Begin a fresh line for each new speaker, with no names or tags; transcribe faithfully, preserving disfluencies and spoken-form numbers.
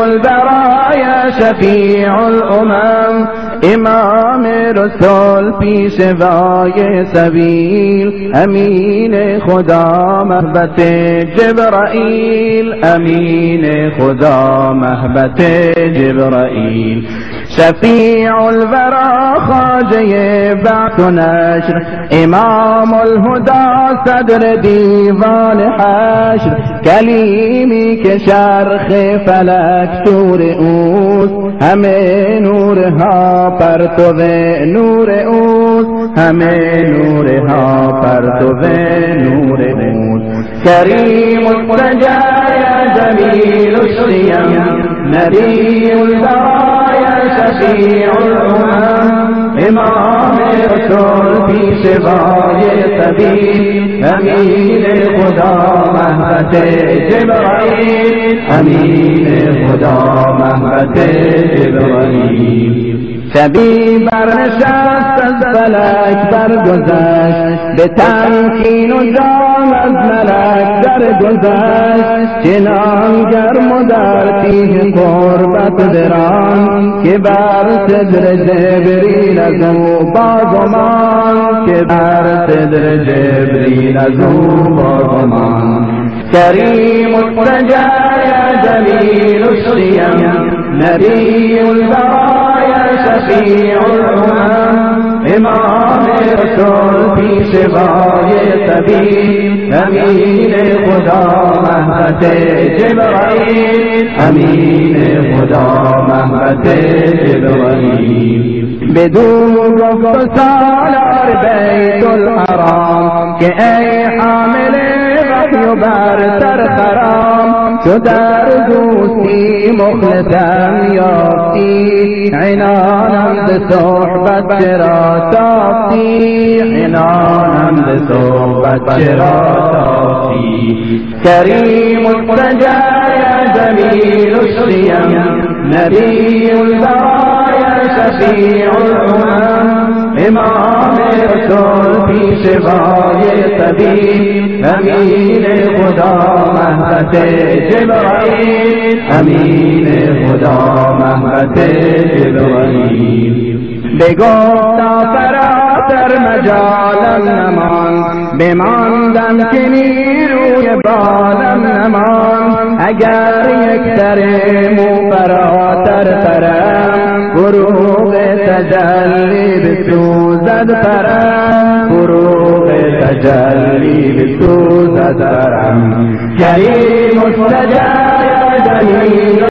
البرايا شفیع الامم امام رسول پیشوای سبیل امین خدا محبت جبرائیل امین خدا محبت جبرائیل شفیع الورا خواجه بعث و نشر امام الهدى صدر دیوان حشر کلیمی که شرخ فلک شور اوست همه نورها پرتو نور اوست همه نورها پرتو نور اوست کریم السجایا جمیل الشیم نبی البرایا شفیع الامم امام رسول پیشوای سبیل امین خدا محبت جبرائیل امین خدا محبت جبرائیل شبی برنشست از فلک برگذشت به تمکین و جام از ملک درگذشت چنان گرم و در تیه قربت دران که بر صدر جبریل از او بازمان که بر صدر جبریل از او بازمان کریم السجایا جلیل الشیم نبی البرایا شفیع الامم امام رسول پیشوای سبیل امین خدا محبت جبرائیل امین خدا محبت جبرائیل بدون گفت سالار بیت الحرام که ای حامل وحی و برتر خرام تو در دوستی مخلصم یافتی عنانم ز صحبت چرا تافتی عنانم ز صحبت چرا تافتی کریم السجایا جمیل الشیم نبی البرایا شفیع الامم امام رسول پیشوای سبیل امین خدا محبت جبرائیل امین خدا محبت جبرائیل بگفتا فراتر مجالم نمان بماندم که نیروی بالم نمان اگر یک سر مو فراتر پرم فروغ تجلی بسوزد پرم فروغ تجلی بسوزد پرم کریم السجایا جلیل